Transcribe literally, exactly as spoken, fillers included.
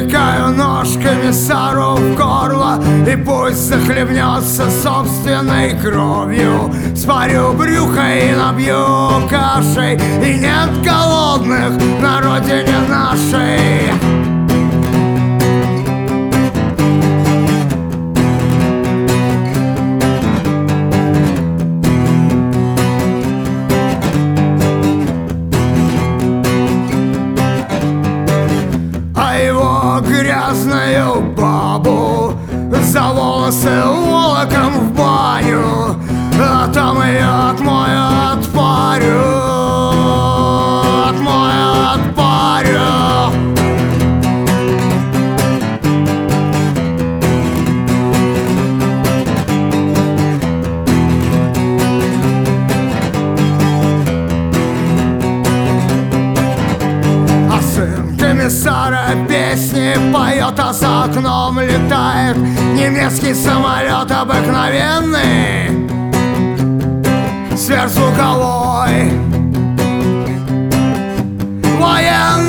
Тыкаю ножками Сару в горло, и пусть захлебнется собственной кровью. Спарю брюхо и набью кашей, и нет голодных на родине нашей. Грязную бабу за волосы волоком в баню, а там ее отмою, отпарю, отмою, отпарю. А сын комиссара песни поет, а за окном летает немецкий самолет обыкновенный, сверхзвуковой, военный.